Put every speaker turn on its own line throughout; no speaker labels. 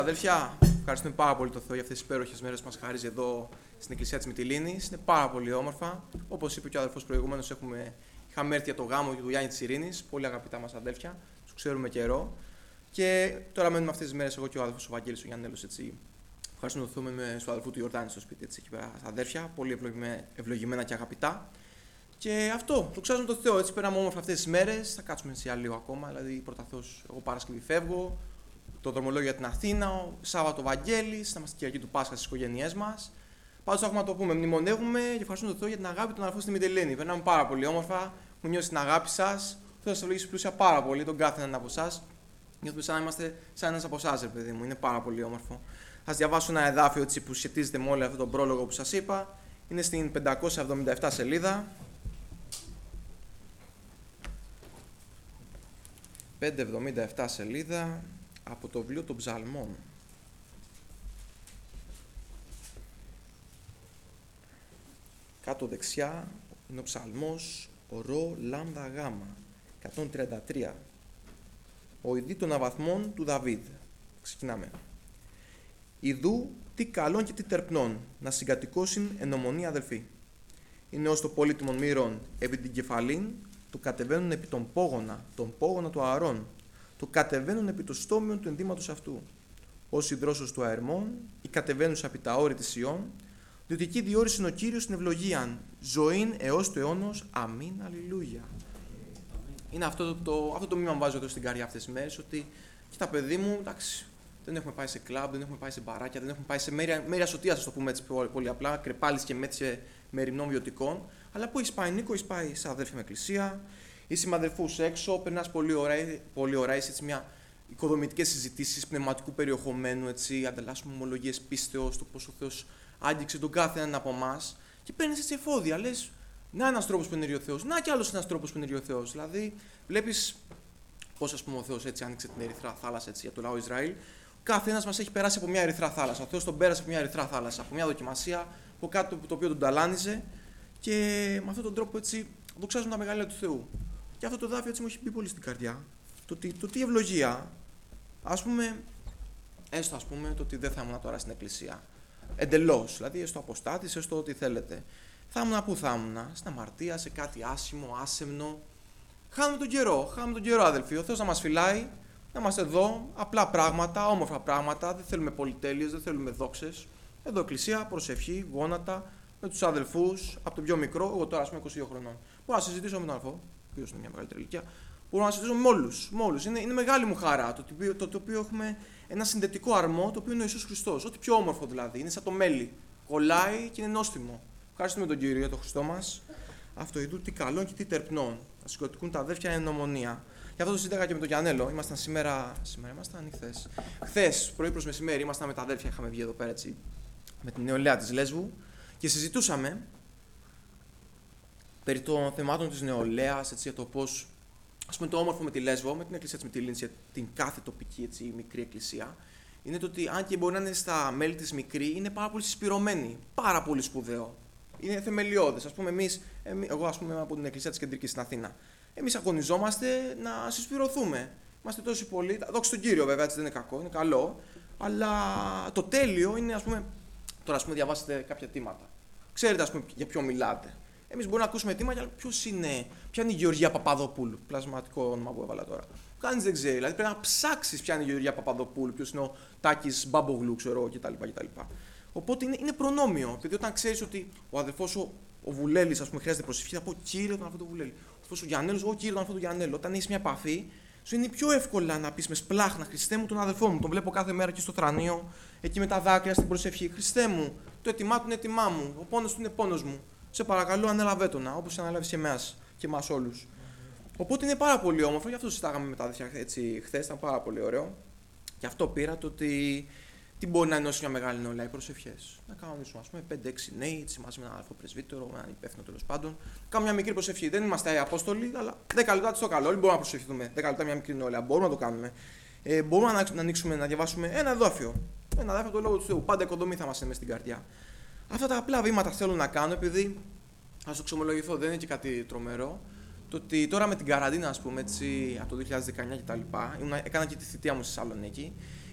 Αδέλφια, ευχαριστούμε πάρα πολύ τον Θεό για αυτές τις υπέροχες μέρες που μας χαρίζει εδώ στην Εκκλησία της Μυτιλήνης. Είναι πάρα πολύ όμορφα. Όπως είπε και ο αδελφός προηγουμένως, είχαμε έρθει για το γάμο του Γιάννη της Ειρήνης. Πολύ αγαπητά μας αδέλφια, τους ξέρουμε καιρό. Και τώρα μένουμε αυτές τις μέρες εγώ και ο αδελφός ο Βαγγέλης, ο Γιάννελος. Ευχαριστούμε τον Θεό με στο αδελφού του Ιορδάνη στο σπίτι, εκεί πέρα στα αδέλφια. Πολύ ευλογημένα και αγαπητά. Και αυτό, δοξάζουμε τον Θεό. Έτσι πέραμε όμορφα αυτές τις μέρες. Θα κάτσουμε για λίγο ακόμα. Δηλαδή, πρώτα Θεός, εγώ Παρασκευή φεύγω. Το δρομολόγιο για την Αθήνα, Σάββατο Βαγγέλης, θα είμαστε Κυριακή του Πάσχα στις οικογένειές μας. Πάντως έχουμε να το πούμε, μνημονεύουμε και ευχαριστούμε τον Θεό για την αγάπη των αδελφών στη Μυτιλήνη. Περνάμε πάρα πολύ όμορφα, μου νιώσει την αγάπη σας. Ο Θεός σας ευλογήσει πλούσια πάρα πολύ, τον κάθε έναν από εσάς. Νιώθουμε σαν να είμαστε σαν ένας από εσάς, ρε παιδί μου, είναι πάρα πολύ όμορφο. Θα σας διαβάσω ένα εδάφιο έτσι, που σχετίζεται με όλο αυτόν τον πρόλογο που σας είπα. Είναι στην 577 σελίδα. 577 σελίδα. Από το βιβλίο των Ψαλμών. Κάτω δεξιά είναι ο ψαλμός Ρο Λάμδα Γάμα 133. Ο ειδή των αβαθμών του Δαβίδ. Ξεκινάμε. Ιδού τι καλόν και τι τερπνών να συγκατοικώσουν εν ομονία αδελφοί. Είναι ως το πολύτιμον μύρον επί την κεφαλήν του κατεβαίνουν επί τον πόγωνα του Ααρών. Το κατεβαίνουν επί το στόμιον του ενδύματος αυτού. Ως η δρόσος του αερμών, ή κατεβαίνουσα επί τα όρη της Ιών, διότι εκεί διόρισε ο Κύριος την ευλογίαν, ζωήν έως το αιώνος. Αμήν, αλληλούια. Είναι αυτό το μήνυμα που βάζω εδώ στην καρδιά αυτές τις μέρες, ότι κοίτα παιδί μου, εντάξει, δεν έχουμε πάει σε κλαμπ, δεν έχουμε πάει σε μπαράκια, δεν έχουμε πάει σε μέρη ασωτείας, ας το πούμε έτσι πολύ απλά, κρεπάλης και μέτσε μεριμνών βιωτικών, αλλά που έχεις πάει, Νίκο, έχεις πάει σε αδέλφια με εκκλησία. Είσαι με αδελφούς έξω, περνάς πολύ ωραία, είσαι έτσι μια οικοδομητικές συζητήσεις πνευματικού περιεχομένου, έτσι, ανταλλάσσουμε ομολογίες πίστεως, το πώς ο Θεός άγγιξε τον κάθε έναν από εμάς και παίρνεις έτσι εφόδια. Λες, να ένας τρόπος που ενεργεί ο Θεός, να κι άλλος ένας τρόπος που ενεργεί ο Θεός. Δηλαδή, βλέπεις πώς ας πούμε ο Θεός έτσι άνοιξε την ερυθρά θάλασσα έτσι, για το λαό Ισραήλ. Κάθε ένας μας έχει περάσει από μια ερυθρά θάλασσα. Ο Θεός τον πέρασε από μια ερυθρά θάλασσα, από μια δοκιμασία, από κάτι το οποίο τον ταλάνιζε και με αυτόν τον τρόπο έτσι δοξάζουν τα μεγαλεία του Θεού. Και αυτό το δάφιο έτσι μου έχει μπει πολύ στην καρδιά. Το τι ευλογία, ας πούμε, έστω ας πούμε το ότι δεν θα ήμουν τώρα στην εκκλησία. Εντελώς, δηλαδή έστω αποστάτης, έστω ό,τι θέλετε. Θα ήμουν πού θα ήμουν, στην αμαρτία, σε κάτι άσημο, άσεμνο. Χάνουμε τον καιρό αδελφοί. Ο Θεός να μας φυλάει, να είμαστε εδώ, απλά πράγματα, όμορφα πράγματα. Δεν θέλουμε πολυτέλειες, δεν θέλουμε δόξες. Εδώ εκκλησία, προσευχή, γόνατα, με τους αδελφούς, από τον πιο μικρό, εγώ τώρα ας πούμε 22 χρονών. Μπορώ να συζητήσω με τον αδελφό. Ποιος είναι μια μεγαλύτερη ηλικία, μπορώ να συζητήσω με όλους. Είναι μεγάλη μου χαρά το οποίο έχουμε ένα συνδετικό αρμό, το οποίο είναι ο Ιησούς Χριστός. Ό,τι πιο όμορφο δηλαδή, είναι σαν το μέλι. Κολλάει και είναι νόστιμο. Ευχαριστούμε τον Κύριο για τον Χριστό μας. Αυτό ειδού τι καλόν και τι τερπνών. Να συγκατοικούν τα αδέρφια εν ομονία. Γι' αυτό το συζήταγα και με τον Γιαννέλο. Ήμασταν σήμερα ήμασταν ή χθες. Χθες, πρωί προς μεσημέρι, ήμασταν με τα αδέρφια. Είχαμε βγει εδώ πέρα έτσι, με την νεολαία της Λέσβου και συζητούσαμε περί των θεμάτων της νεολαίας, έτσι, για το πώς, ας πούμε, το όμορφο με τη Λέσβο, με την εκκλησία της Μυτιλήνης, την κάθε τοπική έτσι, μικρή εκκλησία, είναι το ότι αν και μπορεί να είναι στα μέλη της μικρή, είναι πάρα πολύ συσπηρωμένη, πάρα πολύ σπουδαίο. Είναι θεμελιώδες. Ας πούμε, εγώ ας πούμε, από την εκκλησία της Κεντρικής στην Αθήνα, εμείς αγωνιζόμαστε να συσπηρωθούμε. Είμαστε τόσοι πολλοί, δόξα στον Κύριο βέβαια, έτσι δεν είναι κακό, είναι καλό, αλλά το τέλειο είναι, ας πούμε, τώρα ας πούμε, διαβάσετε κάποια τήματα. Ξέρετε, ας πούμε, για ποιο μιλάτε. Εμείς μπορούμε να ακούσουμε αιτήματα, αλλά ποια είναι η Γεωργία Παπαδοπούλου, πλασματικό όνομα που έβαλα τώρα. Κανείς δεν ξέρει. Δηλαδή πρέπει να ψάξεις ποια είναι η Γεωργία Παπαδοπούλου, ποιος είναι ο Τάκης Μπάμπογλου, ξέρω κτλ. Οπότε είναι προνόμιο. Δηλαδή όταν ξέρεις ότι ο αδελφός ο Βουλέλης, ας πούμε, χρειάζεται προσευχή, θα πω Κύριε τον αδελφό του Βουλέλη. Ο αδελφός ο Γιαννέλος, εγώ Κύριε τον αδελφό του Γιαννέλου. Όταν έχεις μια επαφή, σου είναι πιο εύκολα να πεις με σπλάχνα Χριστέ μου τον αδελφό μου. Τον βλέπω κάθε μέρα εκεί στο θρανείο, εκεί με τα δάκρυα στην προσευχή. Χριστέ μου, το έτοιμά του είναι έτοιμά μου. Ο πόνος του είναι πόνος μου. Σε παρακαλώ, ανέλαβε τον, όπως ανέλαβες και εμάς όλους. Οπότε είναι πάρα πολύ όμορφο, γι' αυτό συζητάγαμε με τα αδέρφια χθες, ήταν πάρα πολύ ωραίο. Και αυτό πήρα το ότι τι μπορεί να ενώσει μια μεγάλη νεολαία, οι προσευχές. Να κανονίσουμε, ας πούμε, 5-6 νέοι, έτσι μαζί με έναν αδελφό πρεσβύτερο, με έναν υπεύθυνο τέλος πάντων. Κάνουμε μια μικρή προσευχή. Δεν είμαστε απόστολοι, αλλά 10 λεπτά στο καλό. Όλοι μπορούμε να προσευχηθούμε. 10 λεπτά μια μικρή νεολαία. Μπορούμε να το κάνουμε. Μπορούμε να ανοίξουμε, να διαβάσουμε ένα εδάφιο. Ένα εδάφιο το λόγο του Θεού. Πάντα οικοδομή θα μας είναι στην καρδιά. Αυτά τα απλά βήματα θέλω να κάνω, επειδή, ας το ξομολογηθώ, δεν είναι και κάτι τρομερό. Το ότι τώρα με την καραντίνα, ας πούμε, έτσι, από το 2019 κτλ. Έκανα και τη θητεία μου στη Θεσσαλονίκη.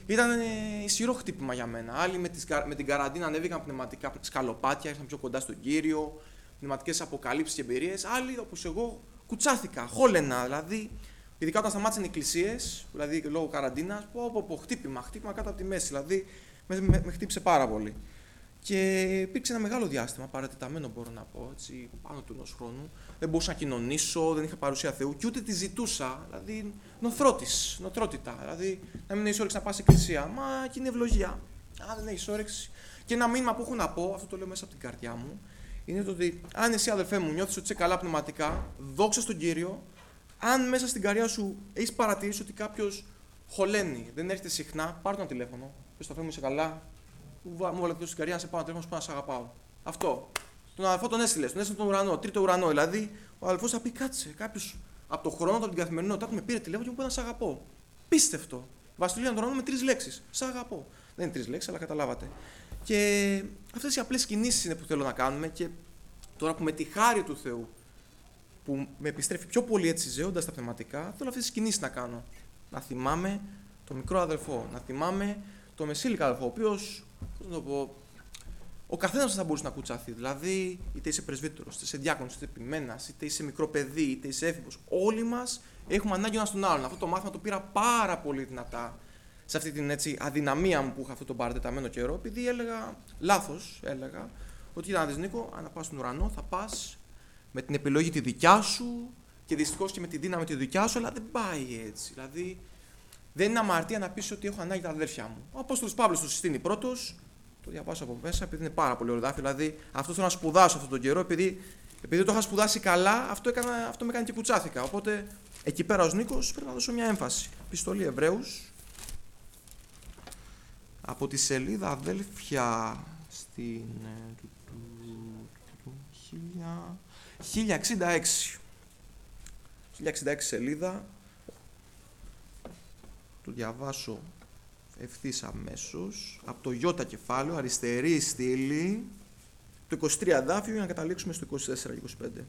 Ήταν ισχυρό χτύπημα για μένα. Άλλοι με την καραντίνα ανέβηκαν πνευματικά σκαλοπάτια, ήρθαν πιο κοντά στον Κύριο, πνευματικές αποκαλύψεις και εμπειρίες. Άλλοι, όπως εγώ, κουτσάθηκα, χόλαινα. Δηλαδή, ειδικά όταν σταμάτησαν οι εκκλησίες, δηλαδή λόγω καραντίνας, χτύπημα κάτω από τη μέση. Δηλαδή, με χτύπησε πάρα πολύ. Και υπήρξε ένα μεγάλο διάστημα, παρατεταμένο μπορώ να πω, έτσι, πάνω του ενός χρόνου. Δεν μπορούσα να κοινωνήσω, δεν είχα παρουσία Θεού και ούτε τη ζητούσα. Δηλαδή, νοθρότητα. Δηλαδή, να μην έχει όρεξη να πας σε εκκλησία. Μα και είναι ευλογία. Αν δεν έχει όρεξη. Και ένα μήνυμα που έχω να πω, αυτό το λέω μέσα από την καρδιά μου, είναι το ότι αν εσύ, αδελφέ μου, νιώθεις ότι είσαι καλά πνευματικά, δόξα στον Κύριο. Αν μέσα στην καρδιά σου έχει παρατηρήσει ότι κάποιος χωλαίνει, δεν έρχεται συχνά, πάρ' τον ένα τηλέφωνο. Πες το, αδελφέ μου, είσαι καλά. Μου βάλε στην καρδιά να σε πάω, να σου πω να σε αγαπάω. Αυτό. Τον αδελφό τον έστειλε στον ουρανό, τρίτο ουρανό. Δηλαδή, ο αδελφός θα πει: κάτσε, κάποιος από το χρόνο, από την καθημερινότητα που με πήρε τηλέφωνο και μου είπε να σε αγαπώ. Πίστευτο. Βασιλεία τον ουρανό με 3 λέξεις. Σε αγαπώ. Δεν είναι 3 λέξεις, αλλά καταλάβατε. Και αυτές οι απλές κινήσεις είναι που θέλω να κάνουμε και τώρα που με τη χάρη του Θεού που με επιστρέφει πιο πολύ έτσι ζέοντας τα πνευματικά, θέλω αυτές τις κινήσεις να κάνω. Να θυμάμαι το μικρό αδελφό, να θυμάμαι το μεσήλικα αδελφό, ο οποίος, πώς να το πω, ο καθένας θα μπορούσε να κουτσαθεί. Δηλαδή, είτε είσαι πρεσβύτερος, είτε είσαι διάκονος, είτε επιμένας, είτε είσαι μικρό παιδί, είτε είσαι έφηβος. Όλοι μας έχουμε ανάγκη ο ένας τον άλλον. Αυτό το μάθημα το πήρα πάρα πολύ δυνατά σε αυτή την έτσι, αδυναμία μου που είχα αυτόν τον παρατεταμένο καιρό, επειδή έλεγα ότι να δεις Νίκο, αν πας στον ουρανό θα πας με την επιλογή τη δικιά σου και δυστυχώς και με τη δύναμη τη δικιά σου, αλλά δεν πάει έτσι. Δηλαδή, δεν είναι αμαρτία να πεις ότι έχω ανάγκη τα αδέρφια μου. Ο Απόστολος Παύλος το συστήνει πρώτος, το διαβάσω από μέσα, επειδή είναι πάρα πολύ ωραίο δάφιο. Δηλαδή, αυτό θέλω να σπουδάσω αυτόν τον καιρό, επειδή το είχα σπουδάσει καλά, αυτό με έκανε και κουτσάθηκα. Οπότε, εκεί πέρα ως Νίκος πρέπει να δώσω μια έμφαση. Επιστολή Εβραίους, από τη σελίδα αδέλφια στην 1066 σελίδα, το διαβάσω ευθύς αμέσως, από το Ι κεφάλαιο, αριστερή στήλη, το 23 δάφιο για να καταλήξουμε στο 24 και 25.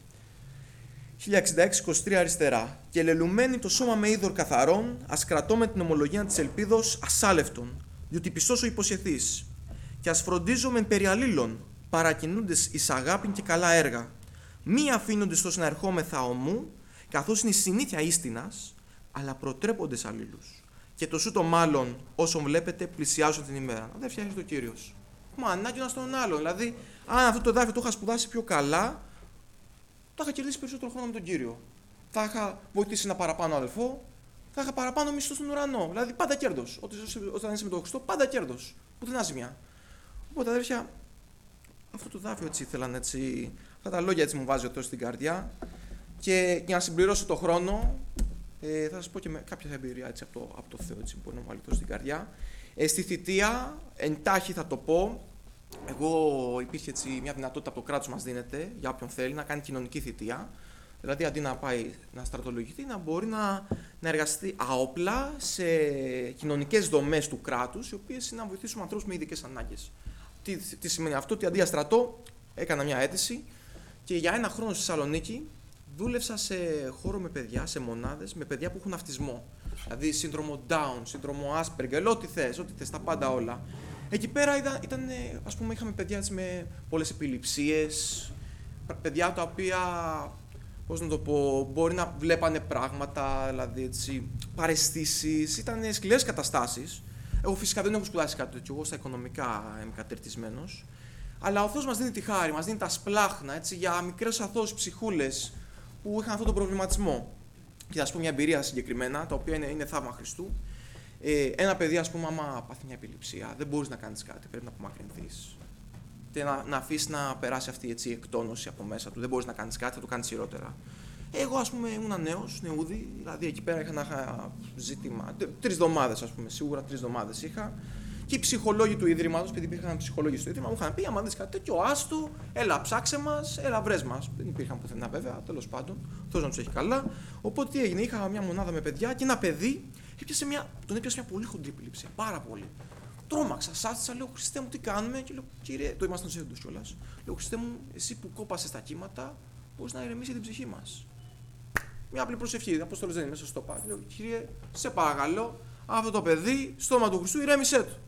1066-23 αριστερά. Και λελουμένοι το σώμα με είδωρ καθαρόν, ας κρατώ με την ομολογία της ελπίδος ασάλευτον, διότι πιστός ο υποσχεθείς. Και ας φροντίζομεν περί αλλήλων, παρακινούντες εις αγάπην και καλά έργα. Μη αφήνοντες τόσο να ερχόμεθα ομού, καθώς είναι η συνήθεια ίστινας, αλλά προτρέποντες αλλήλους. Και το σούτο μάλλον όσων βλέπετε πλησιάζουν την ημέρα. Δεν φτιάχνει το Κύριος. Μα ανάγκη ένα στον άλλον. Δηλαδή, αν αυτό το δάφιο το είχα σπουδάσει πιο καλά, θα είχα κερδίσει περισσότερο χρόνο με τον Κύριο. Θα είχα βοηθήσει ένα παραπάνω αδελφό, θα είχα παραπάνω μισθό στον ουρανό. Δηλαδή, πάντα κέρδος. Όταν είσαι με τον Χριστό, πάντα κέρδος. Πουθενά ζημιά. Οπότε, αδέρφια, αυτό το δάφιο έτσι ήθελαν έτσι. Αυτά τα λόγια έτσι μου βάζει ο Θεός στην καρδιά. Και για να συμπληρώσω το χρόνο, θα σας πω και με κάποια εμπειρία έτσι, από το Θεό έτσι, που μπορεί να μου βάλει τόσο στην καρδιά. Στη θητεία, εντάχει θα το πω, εγώ υπήρχε έτσι μια δυνατότητα από το κράτος μας δίνεται για όποιον θέλει να κάνει κοινωνική θητεία. Δηλαδή αντί να πάει να στρατολογηθεί, να μπορεί να εργαστεί αόπλα σε κοινωνικές δομές του κράτους, οι οποίες είναι να βοηθήσουν ανθρώπους με ειδικές ανάγκες. Τι σημαίνει αυτό, ότι αντί για στρατό έκανα μια αίτηση και για 1 χρόνο στη Θεσσαλονίκη δούλεψα σε χώρο με παιδιά, σε μονάδες, με παιδιά που έχουν αυτισμό. Δηλαδή σύνδρομο Down, σύνδρομο Asperger, ό,τι θες, τα πάντα όλα. Εκεί πέρα ας πούμε, είχαμε παιδιά έτσι, με πολλές επιληψίες, παιδιά τα οποία, πώς να το πω, μπορεί να βλέπανε πράγματα, δηλαδή έτσι, παραισθήσεις, ήταν σκληρές καταστάσεις. Εγώ φυσικά δεν έχω σπουδάσει κάτι τέτοιο, εγώ στα οικονομικά είμαι κατερτισμένος. Αλλά ο Θεός μας δίνει τη χάρη, μας δίνει τα σπλάχνα έτσι, για μικρές αθώες ψυχούλες που είχαν αυτόν τον προβληματισμό. Και θα σας πω μια εμπειρία συγκεκριμένα, τα οποία είναι θαύμα Χριστού. Ένα παιδί, ας πούμε, άμα πάθει μια επιληψία, δεν μπορείς να κάνεις κάτι, πρέπει να απομακρυνθείς. Και να αφήσεις να περάσει αυτή η εκτόνωση από μέσα του. Δεν μπορείς να κάνεις κάτι, θα το κάνεις χειρότερα. Εγώ, ας πούμε, ήμουν νέος, νεούδη, δηλαδή εκεί πέρα είχα ένα ζήτημα. 3 εβδομάδες, ας πούμε, σίγουρα 3 εβδομάδες είχα. Και οι ψυχολόγοι του Ιδρύματος, επειδή υπήρχαν ψυχολόγοι στο Ίδρυμα, μου είχαν πει: άμα δεις κάτι τέτοιο, άστο, έλα ψάξε μας, έλα βρες μας. Δεν υπήρχαν πουθενά βέβαια, τέλος πάντων. Θεός να τους έχει καλά. Οπότε τι έγινε, είχα μια μονάδα με παιδιά και ένα παιδί τον έπιασε μια πολύ χοντρή επιληψία. Πάρα πολύ. Τρόμαξα, σάστησα, λέω: Χριστέ μου, τι κάνουμε. Και λέω: Κύριε, το ήμασταν σε έντος κιόλας. Λέω: Χριστέ μου, εσύ που κόπασες τα κύματα, μπορείς να ηρεμήσει την ψυχή μας. Μια απλή προσευχή, Απόστολος δεν είναι μέσα στο πάρκο. Λέω: Κύριε, σε παρακαλώ, αυτό το παιδί, στο όνομα του Χριστού, ηρέμησέ του.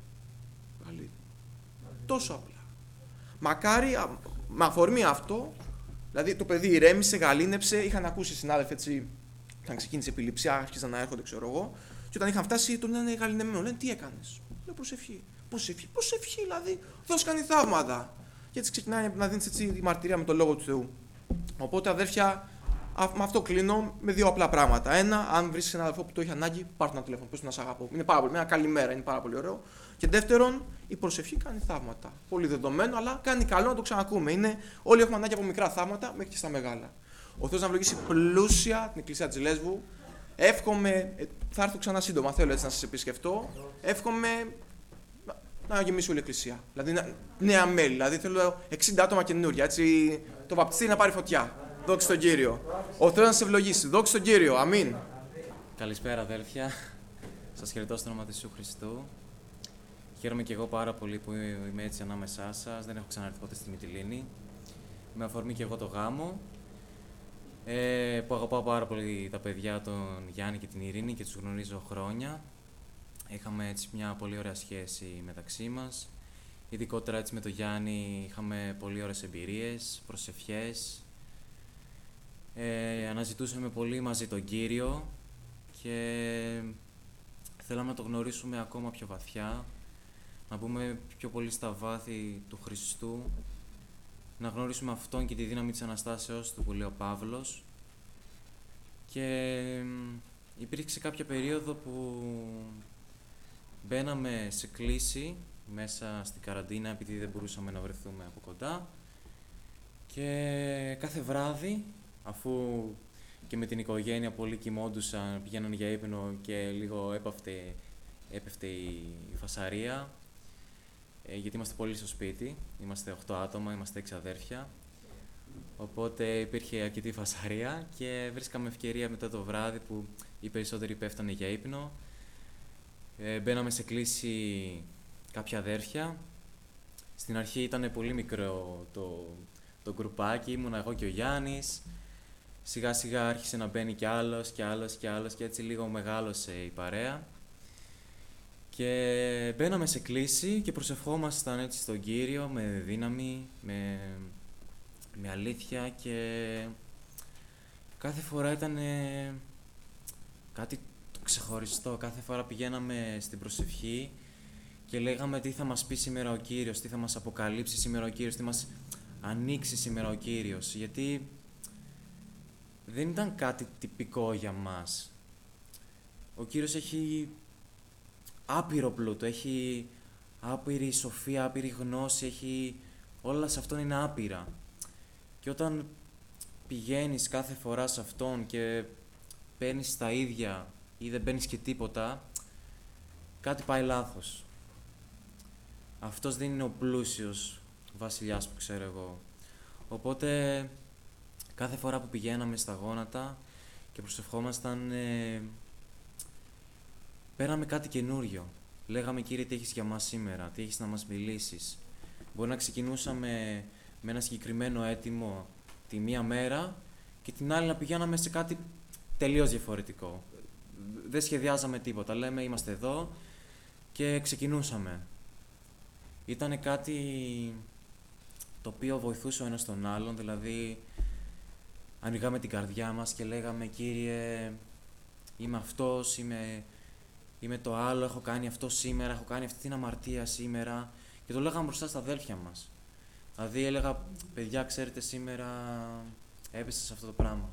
Τόσο απλά. Μακάρι, με αφορμή αυτό, δηλαδή το παιδί ηρέμησε, γαλήνεψε, είχαν ακούσει οι συνάδελφοι έτσι, όταν ξεκίνησε η επιληψία, άρχισαν να έρχονται, ξέρω εγώ, και όταν είχαν φτάσει, τον ήταν γαληνεμένο. Λένε, τι έκανες? Λέω, προσευχή. Προσευχή, δηλαδή, ο Θεός κάνει θαύματα. Και έτσι ξεκινάει να δίνεις έτσι τη μαρτυρία με τον λόγο του Θεού. Οπότε, αδέρφια, με αυτό κλείνω με δύο απλά πράγματα. Ένα, αν βρεις έναν αδελφό που το έχει ανάγκη, πάρ' ένα τηλέφωνο, πες του να σε αγαπώ. Είναι πάρα πολύ, μια καλημέρα, είναι πάρα πολύ ωραίο. Και δεύτερον, η προσευχή κάνει θαύματα. Πολύ δεδομένο, αλλά κάνει καλό να το ξανακούμε. Όλοι έχουμε ανάγκη από μικρά θαύματα μέχρι και στα μεγάλα. Ο Θεός να ευλογήσει πλούσια την Εκκλησία της Λέσβου. Εύχομαι, θα έρθω ξανά σύντομα, θέλω έτσι να σας επισκεφτώ. Εύχομαι να γεμίσει όλη η Εκκλησία. Δηλαδή νέα μέλη. Δηλαδή θέλω 60 άτομα καινούργια. Έτσι το βαπτιστήρι να πάρει φωτιά. Δόξα στον Κύριο. Ο Θεός να σε ευλογήσει. Δόξα στον Κύριο. Αμήν.
Καλησπέρα, αδέλφια. Σας χαιρετώ στο όνομα του Ιησού Χριστού. Χαίρομαι και εγώ πάρα πολύ που είμαι έτσι ανάμεσά σας. Δεν έχω ξαναρθεί ποτέ στη Μυτιλήνη. Με αφορμή και εγώ το γάμο. Που αγαπάω πάρα πολύ τα παιδιά, τον Γιάννη και την Ειρήνη, και τους γνωρίζω χρόνια. Είχαμε έτσι μια πολύ ωραία σχέση μεταξύ μας. Ειδικότερα έτσι με τον Γιάννη είχαμε πολύ ωραίες εμπειρίες, προσευχές. Αναζητούσαμε πολύ μαζί τον Κύριο και θέλαμε να το γνωρίσουμε ακόμα πιο βαθιά, να μπούμε πιο πολύ στα βάθη του Χριστού, να γνωρίσουμε Αυτόν και τη δύναμη της Αναστάσεως του που λέει ο Παύλος. Και υπήρξε κάποια περίοδο που μπαίναμε σε κλίση μέσα στην καραντίνα, επειδή δεν μπορούσαμε να βρεθούμε από κοντά, και κάθε βράδυ, αφού και με την οικογένεια πολλοί κοιμόντουσαν, πηγαίναν για ύπνο και λίγο έπεφτε η φασαρία, γιατί είμαστε πολλοί στο σπίτι, είμαστε 8 άτομα, είμαστε 6 αδέρφια, οπότε υπήρχε αρκετή φασαρία και βρίσκαμε ευκαιρία μετά το βράδυ που οι περισσότεροι πέφτανε για ύπνο. Μπαίναμε σε κλίση κάποια αδέρφια. Στην αρχή ήταν πολύ μικρό το γκρουπάκι, ήμουνα εγώ και ο Γιάννης. Σιγά σιγά άρχισε να μπαίνει κι άλλος και έτσι λίγο μεγάλωσε η παρέα. Και μπαίναμε σε κλίση και προσευχόμασταν έτσι στον Κύριο με δύναμη, με αλήθεια, και κάθε φορά ήταν κάτι ξεχωριστό. Κάθε φορά πηγαίναμε στην προσευχή και λέγαμε τι θα μας πει σήμερα ο Κύριος, τι θα μας αποκαλύψει σήμερα ο Κύριος, τι μας ανοίξει σήμερα ο Κύριος. Γιατί δεν ήταν κάτι τυπικό για μας. Ο Κύριος έχει άπειρο πλούτο, έχει άπειρη σοφία, άπειρη γνώση, όλα σε Αυτόν είναι άπειρα. Και όταν πηγαίνεις κάθε φορά σε Αυτόν και παίρνεις τα ίδια ή δεν παίρνεις και τίποτα, κάτι πάει λάθος. Αυτός δεν είναι ο πλούσιος βασιλιάς που ξέρω εγώ. Οπότε κάθε φορά που πηγαίναμε στα γόνατα και προσευχόμασταν, πέραμε κάτι καινούριο. Λέγαμε, Κύριε, τι έχεις για μας σήμερα, τι έχεις να μας μιλήσεις. Μπορεί να ξεκινούσαμε με ένα συγκεκριμένο αίτημο τη μία μέρα και την άλλη να πηγαίναμε σε κάτι τελείως διαφορετικό. Δεν σχεδιάζαμε τίποτα. Λέμε, είμαστε εδώ και ξεκινούσαμε. Ήτανε κάτι το οποίο βοηθούσε ο ένας τον άλλον, δηλαδή ανοιγάμε την καρδιά μας και λέγαμε, Κύριε, είμαι αυτός, είμαι το άλλο, έχω κάνει αυτό σήμερα, έχω κάνει αυτή την αμαρτία σήμερα, και το λέγαμε μπροστά στα αδέλφια μας. Δηλαδή έλεγα, παιδιά, ξέρετε, σήμερα έπεσα σε αυτό το πράγμα.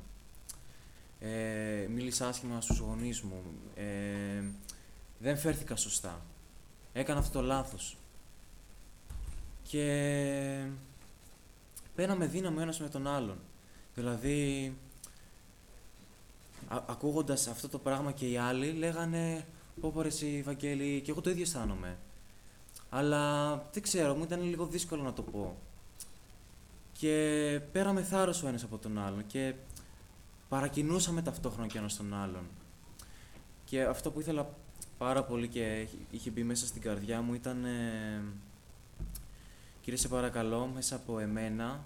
Μίλησα άσχημα στους γονείς μου, δεν φέρθηκα σωστά, έκανα αυτό το λάθος. Και παίρναμε δύναμη ο ένας με τον άλλον. Δηλαδή, ακούγοντας αυτό το πράγμα και οι άλλοι λέγανε, πω ρε εσύ Βαγγέλη, και εγώ το ίδιο αισθάνομαι. Αλλά δεν ξέρω, μου ήταν λίγο δύσκολο να το πω. Και πέραμε θάρρος ο ένας από τον άλλον και παρακινούσαμε ταυτόχρονα και ο ένας τον άλλον. Και αυτό που ήθελα πάρα πολύ και είχε μπει μέσα στην καρδιά μου ήταν, Κύριε, σε παρακαλώ, μέσα από εμένα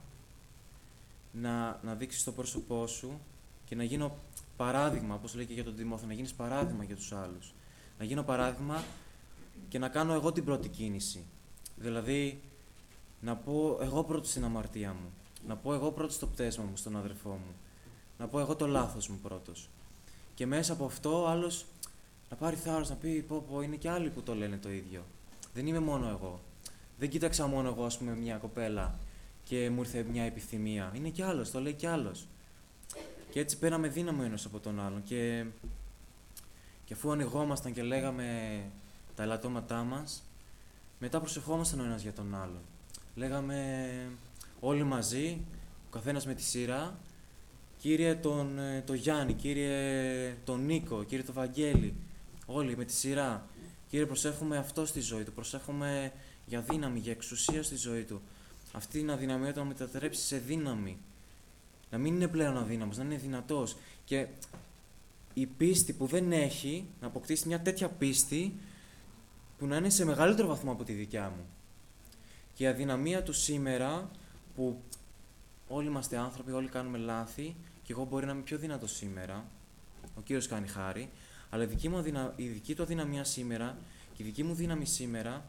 να δείξεις το πρόσωπό σου και να γίνω παράδειγμα, όπως λέει και για τον Τιμόθεο, να γίνεις παράδειγμα για τους άλλους. Να γίνω παράδειγμα και να κάνω εγώ την πρώτη κίνηση. Δηλαδή, να πω εγώ πρώτος στην αμαρτία μου. Να πω εγώ πρώτος στο πτέσμα μου, στον αδερφό μου. Να πω εγώ το λάθος μου πρώτος. Και μέσα από αυτό, άλλος να πάρει θάρρος, να πει πω, είναι και άλλοι που το λένε το ίδιο. Δεν είμαι μόνο εγώ. Δεν κοίταξα μόνο εγώ, ας πούμε, μια κοπέλα και μου ήρθε μια επιθυμία. Είναι κι άλλος, το λέει κι άλλος. Και έτσι πέραμε δύναμη ο ένας από τον άλλον. Και αφού ανοιγόμασταν και λέγαμε τα ελαττώματά μας, μετά προσευχόμασταν ο ένας για τον άλλον. Λέγαμε όλοι μαζί, ο καθένας με τη σειρά, Κύριε τον Γιάννη, Κύριε τον Νίκο, Κύριε τον Βαγγέλη, όλοι με τη σειρά. Κύριε, προσεύχομαι αυτό στη ζωή του, προσεύχομαι για δύναμη, για εξουσία στη ζωή του. Αυτή την αδυναμία του να μετατρέψει σε δύναμη. Να μην είναι πλέον αδύναμος, να είναι δυνατός. Και η πίστη που δεν έχει, να αποκτήσει μια τέτοια πίστη που να είναι σε μεγαλύτερο βαθμό από τη δικιά μου. Και η αδυναμία του σήμερα, που όλοι είμαστε άνθρωποι, όλοι κάνουμε λάθη, και εγώ μπορεί να είμαι πιο δυνατός σήμερα, ο Κύριος κάνει χάρη, αλλά η δική του αδυναμία σήμερα και η δική μου δύναμη σήμερα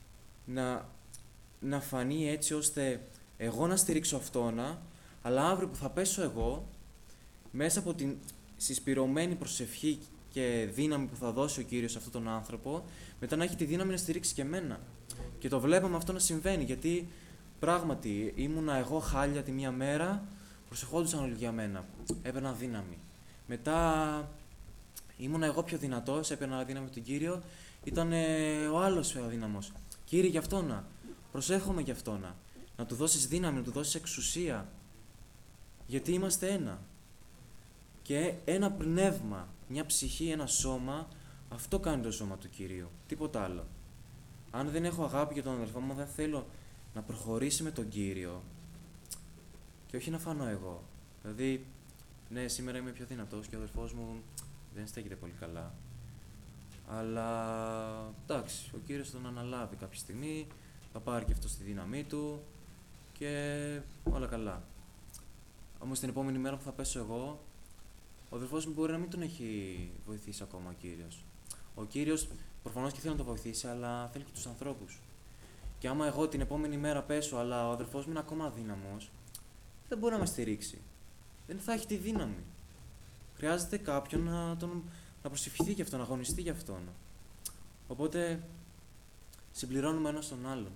να φανεί έτσι ώστε εγώ να στηρίξω αυτόνα, αλλά αύριο που θα πέσω εγώ, μέσα από την συσπηρωμένη προσευχή και δύναμη που θα δώσει ο Κύριος σε αυτόν τον άνθρωπο, μετά να έχει τη δύναμη να στηρίξει και εμένα. Και το βλέπαμε αυτό να συμβαίνει, γιατί πράγματι ήμουνα εγώ χάλια τη μία μέρα, προσευχόντουσαν όλοι για μένα. Έπαιρνα δύναμη. Μετά ήμουνα εγώ πιο δυνατός, έπαιρνα δύναμη από τον Κύριο, ήταν ο άλλος αδύναμος. Κύριε, γι' αυτόνα. Προσεύχομαι γι' αυτόνα. Να του δώσεις δύναμη, να του δώσεις εξουσία. Γιατί είμαστε ένα. Και ένα πνεύμα, μια ψυχή, ένα σώμα, αυτό κάνει το σώμα του Κυρίου. Τίποτα άλλο. Αν δεν έχω αγάπη για τον αδελφό μου, δεν θέλω να προχωρήσει με τον Κύριο και όχι να φανώ εγώ. Δηλαδή, ναι, σήμερα είμαι πιο δυνατός και ο αδελφός μου δεν στέκεται πολύ καλά. Αλλά εντάξει, ο Κύριος θα τον αναλάβει κάποια στιγμή, θα πάρει και αυτό στη δύναμή του και όλα καλά. Όμως την επόμενη μέρα που θα πέσω εγώ, ο αδελφός μου μπορεί να μην τον έχει βοηθήσει ακόμα ο Κύριος. Ο Κύριος προφανώς και θέλει να τον βοηθήσει, αλλά θέλει και τους ανθρώπους. Και άμα εγώ την επόμενη μέρα πέσω, αλλά ο αδελφός μου είναι ακόμα αδύναμος, δεν μπορεί να με στηρίξει. Δεν θα έχει τη δύναμη. Χρειάζεται κάποιον να προσευχηθεί γι' αυτό, να αγωνιστεί γι' αυτόν. Οπότε συμπληρώνουμε ένας τον άλλον.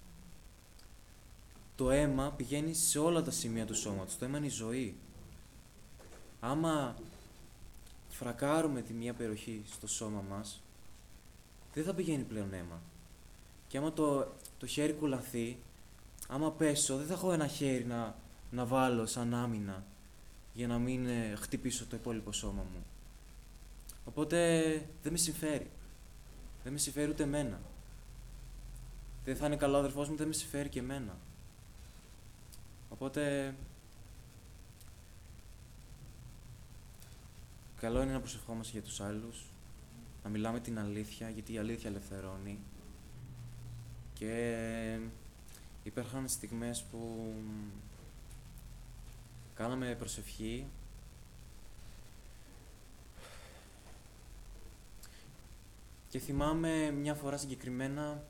Το αίμα πηγαίνει σε όλα τα σημεία του σώματος. Το αίμα είναι η ζωή. Άμα φρακάρουμε τη μία περιοχή στο σώμα μας, δεν θα πηγαίνει πλέον αίμα. Και άμα το χέρι κουλαθεί, άμα πέσω, δεν θα έχω ένα χέρι να βάλω σαν άμυνα για να μην χτυπήσω το υπόλοιπο σώμα μου. Οπότε δεν με συμφέρει. Δεν με συμφέρει ούτε εμένα. Δεν θα είναι καλό ο αδερφός μου, δεν με συμφέρει και εμένα. Οπότε καλό είναι να προσευχόμαστε για τους άλλους, να μιλάμε την αλήθεια, γιατί η αλήθεια ελευθερώνει. Και υπήρχαν στιγμές που κάναμε προσευχή και θυμάμαι μια φορά συγκεκριμένα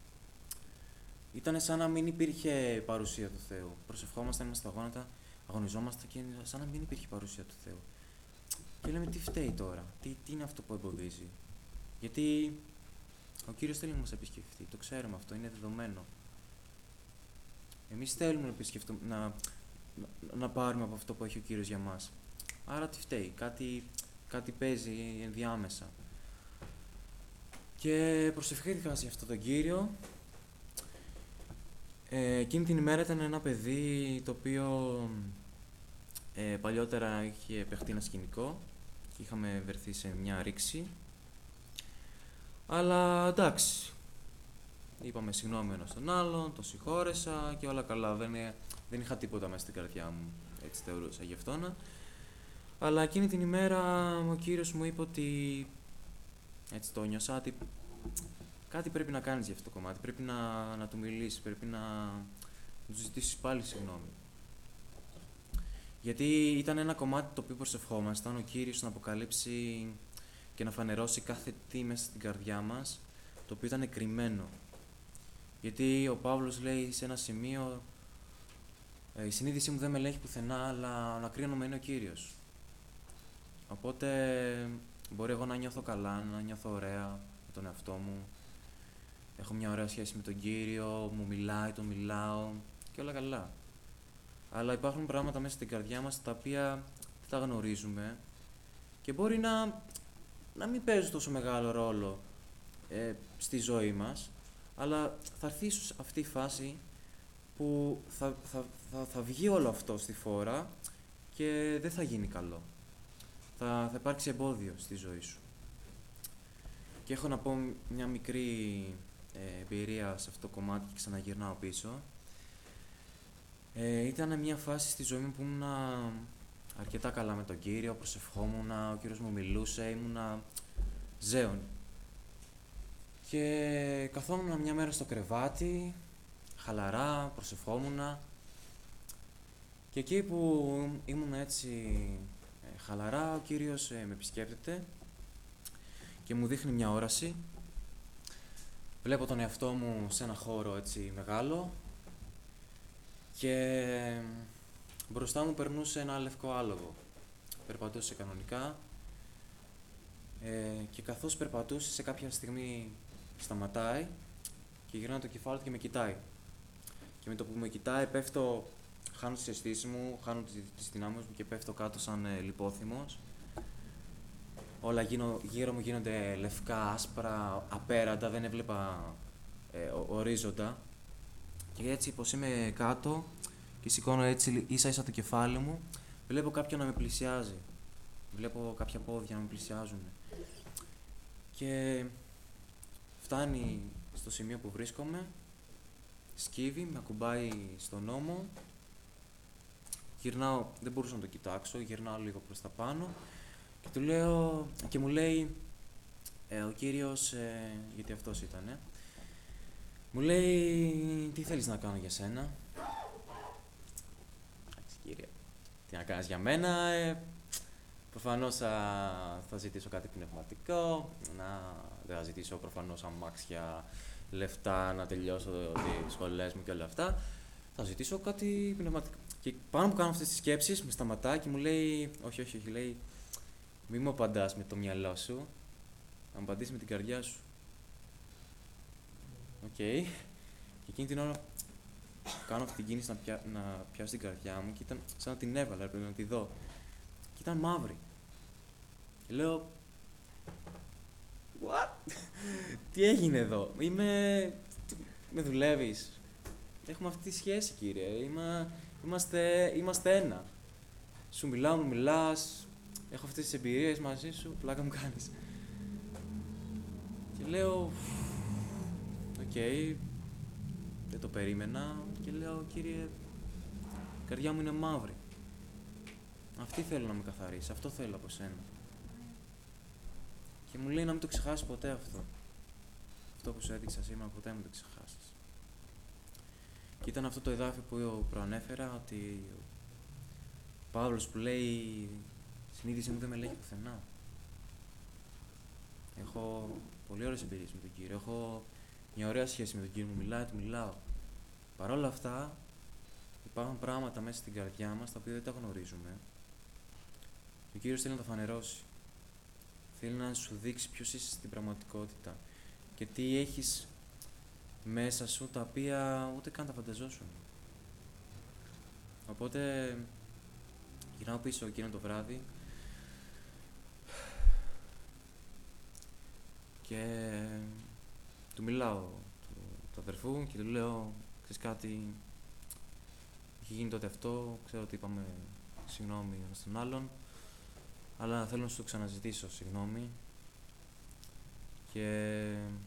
ήταν σαν να μην υπήρχε παρουσία του Θεού. Προσευχόμασταν, είμαστε στα γόνατα, αγωνιζόμαστε και σαν να μην υπήρχε παρουσία του Θεού. Και λέμε τι φταίει τώρα, τι είναι αυτό που εμποδίζει. Γιατί ο Κύριος θέλει να μας επισκεφτεί, το ξέρουμε αυτό, είναι δεδομένο. Εμείς θέλουμε να πάρουμε από αυτό που έχει ο Κύριος για μας. Άρα τι φταίει, κάτι παίζει ενδιάμεσα. Και προσευχήθηκα σε αυτόν τον Κύριο. Εκείνη την ημέρα ήταν ένα παιδί το οποίο παλιότερα είχε παιχτεί ένα σκηνικό και είχαμε βρεθεί σε μια ρήξη. Αλλά εντάξει, είπαμε συγγνώμη ένας τον άλλον, τον συγχώρεσα και όλα καλά. Δεν είχα τίποτα μέσα στην καρδιά μου, έτσι θεωρούσα γι' αυτόν. Αλλά εκείνη την ημέρα ο Κύριος μου είπε ότι, έτσι το νιώσα, ότι κάτι πρέπει να κάνεις για αυτό το κομμάτι, πρέπει να του μιλήσεις, πρέπει να του ζητήσεις πάλι συγγνώμη. Γιατί ήταν ένα κομμάτι το οποίο προσευχόμασταν, ο Κύριος να αποκαλύψει και να φανερώσει κάθε τι μέσα στην καρδιά μας, το οποίο ήταν κρυμμένο. Γιατί ο Παύλος λέει σε ένα σημείο «Η συνείδησή μου δεν με ελέγχει πουθενά, αλλά να κρίνω με είναι ο Κύριος». Οπότε μπορεί εγώ να νιώθω καλά, να νιώθω ωραία με τον εαυτό μου, έχω μια ωραία σχέση με τον Κύριο, μου μιλάει, τον μιλάω και όλα καλά. Αλλά υπάρχουν πράγματα μέσα στην καρδιά μας τα οποία δεν τα γνωρίζουμε και μπορεί να μην παίζουν τόσο μεγάλο ρόλο στη ζωή μας, αλλά θα έρθει ίσως αυτή η φάση που θα βγει όλο αυτό στη φόρα και δεν θα γίνει καλό. Θα υπάρξει εμπόδιο στη ζωή σου. Και έχω να πω μια μικρή εμπειρία σε αυτό το κομμάτι και ξαναγυρνάω πίσω. Ήταν μια φάση στη ζωή μου που ήμουνα αρκετά καλά με τον Κύριο, προσευχόμουνα, ο Κύριος μου μιλούσε, ήμουνα ζέον. Και καθόμουν μια μέρα στο κρεβάτι, χαλαρά, προσευχόμουνα και εκεί που ήμουν έτσι χαλαρά, ο Κύριος με επισκέπτεται και μου δείχνει μια όραση. Βλέπω τον εαυτό μου σε ένα χώρο έτσι μεγάλο και μπροστά μου περνούσε ένα λευκό άλογο. Περπατούσε κανονικά και καθώς περπατούσε σε κάποια στιγμή σταματάει και γυρνάει το κεφάλι του και με κοιτάει. Και με το που με κοιτάει πέφτω, χάνω τις αισθήσεις μου, χάνω τις δυνάμεις μου και πέφτω κάτω σαν λιπόθυμος. Όλα γύρω μου γίνονται λευκά, άσπρα, απέραντα, δεν έβλεπα ορίζοντα. Και έτσι πως είμαι κάτω και σηκώνω έτσι ίσα ίσα το κεφάλι μου, βλέπω κάποιον να με πλησιάζει. Βλέπω κάποια πόδια να με πλησιάζουν. Και φτάνει στο σημείο που βρίσκομαι, σκύβει, με ακουμπάει στον ώμο, γυρνάω, δεν μπορούσα να το κοιτάξω, γυρνάω λίγο προς τα πάνω και του λέω, και μου λέει ο Κύριος, γιατί αυτός ήτανε, μου λέει τι θέλεις να κάνω για σένα. Εντάξει Κύριε, τι να κάνεις για μένα, προφανώς θα ζητήσω κάτι πνευματικό, δεν θα ζητήσω προφανώς αμάξια, λεφτά, να τελειώσω τις σχολές μου και όλα αυτά. Θα ζητήσω κάτι πνευματικό. Και πάνω που κάνω αυτές τις σκέψεις, με σταματάει και μου λέει, όχι, λέει, μη μου απαντάς με το μυαλό σου, να μου απαντήσεις με την καρδιά σου. Οκ. Και εκείνη την ώρα κάνω αυτή την κίνηση να πιάσω την καρδιά μου και ήταν σαν να την έβαλα, έπρεπε να τη δω. Και ήταν μαύρη. Και λέω, what? Τι έγινε εδώ, με δουλεύεις. Έχουμε αυτή τη σχέση, κύριε. Είμαστε ένα. Σου μιλάω, μου μιλάς. Έχω αυτές τις εμπειρίες μαζί σου. Πλάκα μου κάνεις. Και λέω, οκ, δεν το περίμενα. Και λέω, κύριε, η καρδιά μου είναι μαύρη. Αυτή θέλω να με καθαρίσει. Αυτό θέλω από σένα. Και μου λέει να μην το ξεχάσεις ποτέ αυτό. Αυτό που σου έδειξα σήμερα, ποτέ μην το ξεχάσεις. Και ήταν αυτό το εδάφιο που προανέφερα, ότι ο Παύλος που λέει «Η συνείδησή μου δεν με ελέγχει πουθενά». Έχω πολύ ωραίες εμπειρίες με τον Κύριο, έχω μια ωραία σχέση με τον Κύριο, μου μιλάει, του μιλάω. Παρ' όλα αυτά, υπάρχουν πράγματα μέσα στην καρδιά μας τα οποία δεν τα γνωρίζουμε. Και ο Κύριος θέλει να τα φανερώσει. Θέλει να σου δείξει ποιος είσαι στην πραγματικότητα και τι έχεις μέσα σου τα οποία ούτε καν τα φανταζόσουν. Οπότε γυρνάω πίσω εκείνο το βράδυ και του μιλάω του αδερφού και του λέω, ξέρεις κάτι, έχει γίνει τότε αυτό, ξέρω ότι είπαμε συγγνώμη ένας τον άλλον, αλλά θέλω να σου το ξαναζητήσω συγγνώμη και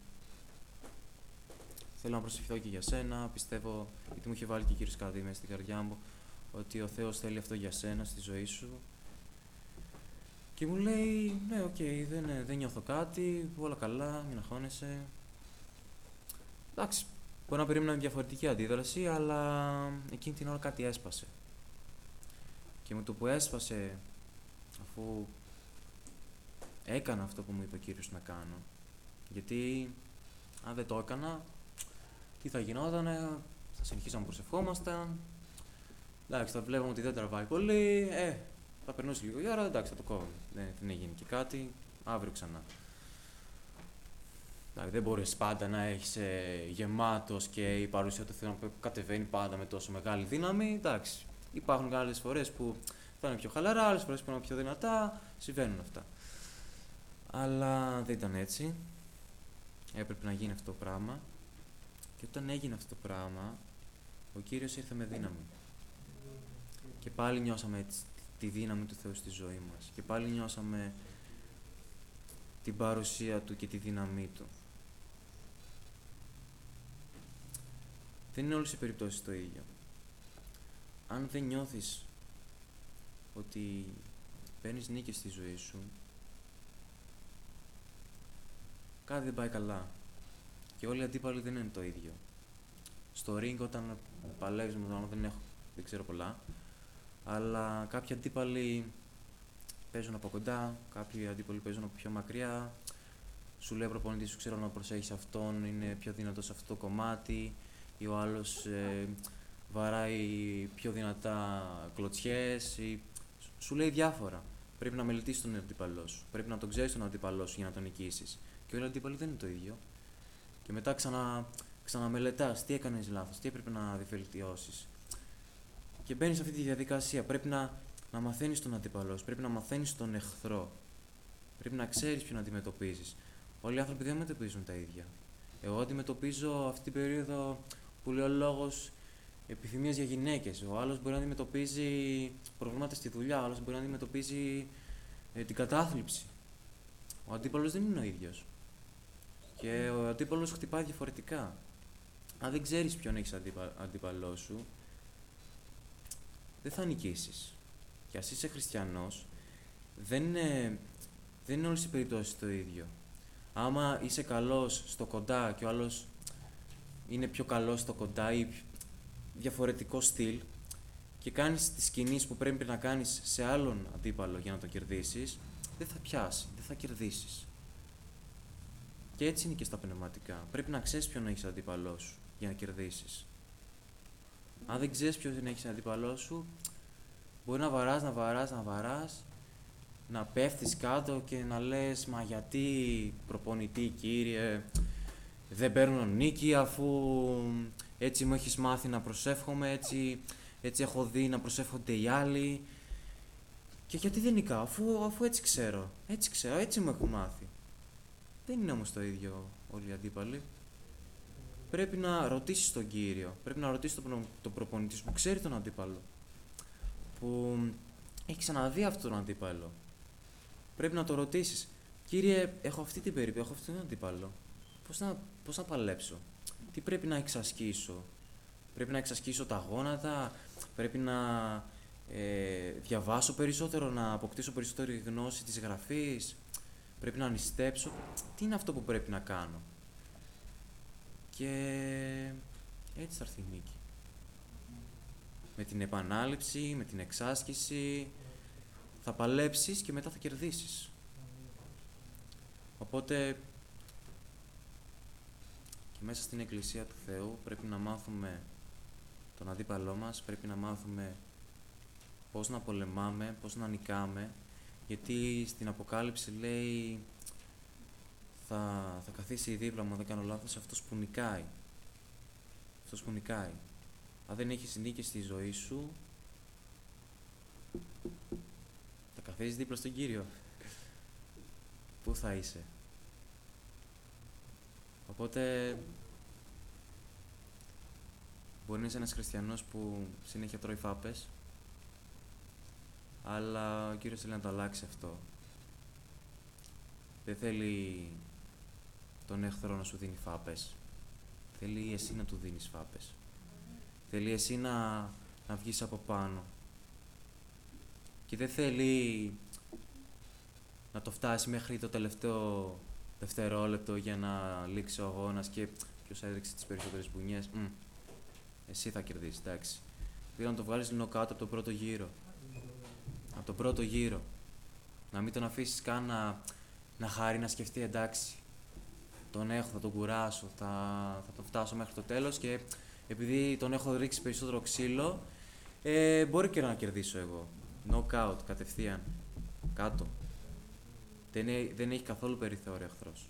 θέλω να προσευχηθώ και για σένα. Πιστεύω, γιατί μου είχε βάλει και ο Κύριος κάτι μέσα στην καρδιά μου, ότι ο Θεός θέλει αυτό για σένα στη ζωή σου. Και μου λέει, ναι, οκ, δεν νιώθω κάτι, όλα καλά, μην αγχώνεσαι. Εντάξει, μπορεί να περίμενα διαφορετική αντίδραση, αλλά εκείνη την ώρα κάτι έσπασε. Και με το που έσπασε, αφού έκανα αυτό που μου είπε ο Κύριος να κάνω. Γιατί αν δεν το έκανα, τι θα γινότανε, θα συνεχίσαμε να προσευχόμασταν. Εντάξει, θα βλέπαμε ότι δεν τραβάει πολύ. Θα περνούσε λίγο η ώρα, εντάξει, θα το κόβουμε. Δεν έγινε και κάτι, αύριο ξανά. Δηλαδή, δεν μπορείς πάντα να έχεις γεμάτος και η παρουσία του Θεού να κατεβαίνει πάντα με τόσο μεγάλη δύναμη. Εντάξει, υπάρχουν άλλες φορές που θα είναι πιο χαλαρά, άλλες φορές που είναι πιο δυνατά. Συμβαίνουν αυτά. Αλλά δεν ήταν έτσι. Έπρεπε να γίνει αυτό το πράγμα. Και όταν έγινε αυτό το πράγμα, ο Κύριος ήρθε με δύναμη. Και πάλι νιώσαμε έτσι τη δύναμη του Θεού στη ζωή μας. Και πάλι νιώσαμε την παρουσία Του και τη δύναμή Του. Δεν είναι όλες οι περιπτώσεις το ίδιο. Αν δεν νιώθεις ότι παίρνεις νίκες στη ζωή σου, κάτι δεν πάει καλά. Και όλοι οι αντίπαλοι δεν είναι το ίδιο. Στο ring όταν παλεύεις με τον άλλο δεν ξέρω πολλά, αλλά κάποιοι αντίπαλοι παίζουν από κοντά, κάποιοι αντίπαλοι παίζουν από πιο μακριά. Σου λέει ο προπονητής σου, ξέρω να προσέχεις αυτόν, είναι πιο δυνατός σε αυτό το κομμάτι, ή ο άλλος βαράει πιο δυνατά κλωτσιές, ή σου λέει διάφορα. Πρέπει να μελετήσεις τον αντίπαλό σου, πρέπει να τον ξέρεις τον αντίπαλό σου για να τον νικήσεις. Και όλοι οι αντίπαλοι δεν είναι το ίδιο. Και μετά ξαναμελετάς τι έκανες λάθος, τι έπρεπε να βελτιώσεις. Και μπαίνεις σε αυτή τη διαδικασία. Πρέπει να μαθαίνεις τον αντίπαλό σου, πρέπει να μαθαίνεις τον εχθρό. Πρέπει να ξέρεις ποιον αντιμετωπίζεις. Όλοι οι άνθρωποι δεν αντιμετωπίζουν τα ίδια. Εγώ αντιμετωπίζω αυτή την περίοδο που λέει ο λόγος επιθυμίες για γυναίκες. Ο άλλος μπορεί να αντιμετωπίζει προβλήματα στη δουλειά, ο άλλος μπορεί να αντιμετωπίζει την κατάθλιψη. Ο αντίπαλος δεν είναι ο ίδιος. Και ο αντίπαλος χτυπάει διαφορετικά. Αν δεν ξέρεις ποιον έχεις αντίπαλό σου, δεν θα νικήσεις. Και ας είσαι χριστιανός, δεν είναι όλες οι περιπτώσεις το ίδιο. Άμα είσαι καλός στο κοντά και ο άλλος είναι πιο καλός στο κοντά ή διαφορετικό στυλ και κάνεις τις κινήσεις που πρέπει να κάνεις σε άλλον αντίπαλο για να τον κερδίσεις, δεν θα πιάσει, δεν θα κερδίσεις. Και έτσι είναι και στα πνευματικά. Πρέπει να ξέρεις ποιον έχεις αντίπαλό σου για να κερδίσεις. Αν δεν ξέρεις ποιον έχεις αντίπαλό σου, μπορεί να βαράς, να πέφτεις κάτω και να λες «Μα γιατί, προπονητή κύριε, δεν παίρνω νίκη αφού έτσι μου έχεις μάθει να προσεύχομαι, έτσι έχω δει να προσεύχονται οι άλλοι και γιατί δεν νικάω, αφού έτσι ξέρω, έτσι μου έχουν μάθει». Δεν είναι όμως το ίδιο όλοι οι αντίπαλοι. Πρέπει να ρωτήσεις τον Κύριο, πρέπει να ρωτήσεις τον προπονητή σου που ξέρει τον αντίπαλο, που έχει ξαναδεί αυτόν τον αντίπαλο. Πρέπει να το ρωτήσεις. Κύριε, έχω αυτή την περίπτωση, έχω αυτόν τον αντίπαλο. Πώς να παλέψω, τι πρέπει να εξασκήσω, πρέπει να εξασκήσω τα γόνατα, πρέπει να διαβάσω περισσότερο, να αποκτήσω περισσότερη γνώση της γραφής, πρέπει να νηστέψω, τι είναι αυτό που πρέπει να κάνω. Και έτσι θα έρθει η νίκη. Με την επανάληψη, με την εξάσκηση, θα παλέψεις και μετά θα κερδίσεις. Οπότε και μέσα στην Εκκλησία του Θεού πρέπει να μάθουμε τον αντίπαλό μας, πρέπει να μάθουμε πώς να πολεμάμε, πώς να νικάμε, γιατί στην Αποκάλυψη λέει θα καθίσει δίπλα μου, αν δεν κάνω λάθος, αυτός που νικάει. Αυτός που νικάει. Αν δεν έχεις νίκη στη ζωή σου, θα καθίσεις δίπλα στον Κύριο. Πού θα είσαι. Οπότε μπορεί να είσαι ένας χριστιανός που συνέχεια τρώει φάπες, αλλά ο Κύριος θέλει να το αλλάξει αυτό. Δεν θέλει τον εχθρό να σου δίνει φάπες. Θέλει εσύ να του δίνεις φάπες. Θέλει εσύ να βγεις από πάνω. Και δεν θέλει να το φτάσει μέχρι το τελευταίο δευτερόλεπτο για να λήξει ο αγώνας και ποιος έδειξε τις περισσότερες μπουνιές. Εσύ θα κερδίσεις, εντάξει. Θέλω να το βγάλεις λίγο κάτω από τον πρώτο γύρο. Από τον πρώτο γύρο. Να μην τον αφήσεις καν να χαρεί, να σκεφτεί, εντάξει, τον έχω, θα τον κουράσω, θα το φτάσω μέχρι το τέλος και επειδή τον έχω ρίξει περισσότερο ξύλο, μπορεί και να κερδίσω εγώ. Knockout, κατευθείαν, κάτω. Δεν έχει καθόλου περιθώριο εχθρός.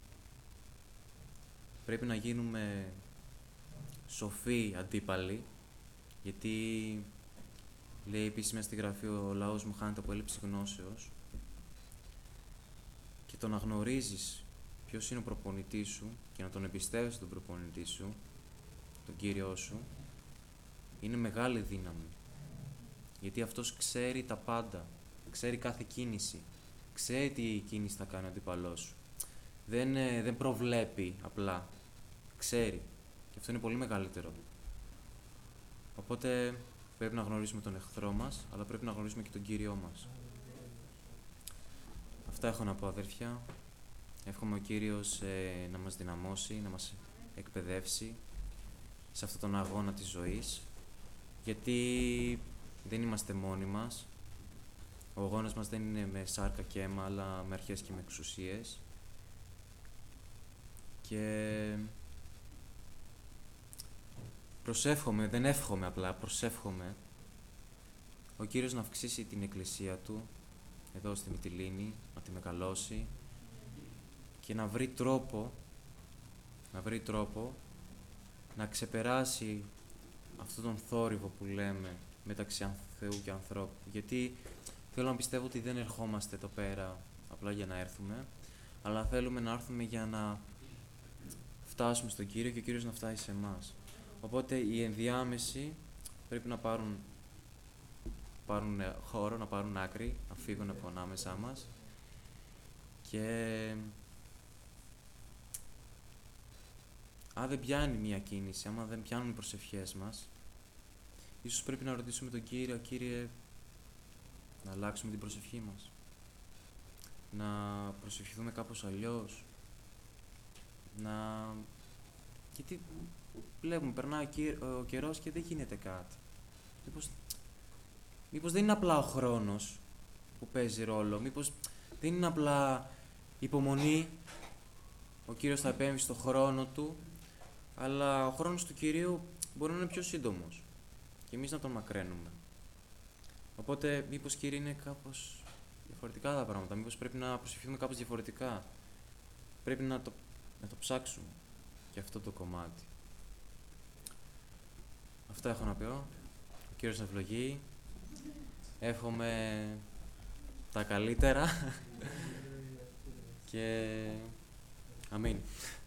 Πρέπει να γίνουμε σοφοί αντίπαλοι, γιατί λέει επίσης μέσα στη γραφή ο λαός μου χάνεται από έλλειψη γνώσεως και το να γνωρίζεις ποιος είναι ο προπονητής σου και να τον εμπιστεύεσαι τον προπονητή σου, τον κύριό σου, είναι μεγάλη δύναμη. Γιατί αυτός ξέρει τα πάντα, ξέρει κάθε κίνηση, ξέρει τι κίνηση θα κάνει ο αντίπαλός σου. Δεν προβλέπει απλά, ξέρει. Και αυτό είναι πολύ μεγαλύτερο. Οπότε πρέπει να γνωρίσουμε τον εχθρό μας, αλλά πρέπει να γνωρίσουμε και τον Κύριό μας. Αυτά έχω να πω, αδέρφια. Εύχομαι ο Κύριος να μας δυναμώσει, να μας εκπαιδεύσει σε αυτόν τον αγώνα της ζωής, γιατί δεν είμαστε μόνοι μας. Ο αγώνας μας δεν είναι με σάρκα και αίμα, αλλά με αρχές και με εξουσίες. Και προσεύχομαι, δεν εύχομαι απλά, προσεύχομαι ο Κύριος να αυξήσει την εκκλησία Του εδώ στη Μυτιλήνη, να τη μεγαλώσει και να βρει τρόπο να ξεπεράσει αυτόν τον θόρυβο που λέμε μεταξύ Θεού και ανθρώπου. Γιατί θέλω να πιστεύω ότι δεν ερχόμαστε εδώ πέρα απλά για να έρθουμε, αλλά θέλουμε να έρθουμε για να φτάσουμε στον Κύριο και ο Κύριος να φτάσει σε εμάς. Οπότε οι ενδιάμεσοι πρέπει να πάρουν χώρο, να πάρουν άκρη, να φύγουν από ανάμεσά μας και αν δεν πιάνει μια κίνηση, άμα δεν πιάνουν οι προσευχές μας, ίσως πρέπει να ρωτήσουμε τον Κύριο, Κύριε, να αλλάξουμε την προσευχή μας, να προσευχηθούμε κάπως αλλιώς, γιατί βλέπουμε, περνάει ο καιρός και δεν γίνεται κάτι. Μήπως δεν είναι απλά ο χρόνος που παίζει ρόλο, μήπως δεν είναι απλά υπομονή, ο Κύριος θα επέμβει στο χρόνο Του, αλλά ο χρόνος του Κυρίου μπορεί να είναι πιο σύντομος και εμείς να τον μακραίνουμε. Οπότε μήπως, Κύριε, είναι κάπως διαφορετικά τα πράγματα, μήπως πρέπει να προσευχηθούμε κάπως διαφορετικά. Πρέπει να το ψάξουμε και αυτό το κομμάτι. Αυτά έχω να πω. Ο Κύριος να ευλογεί. Εύχομαι τα καλύτερα και αμήν.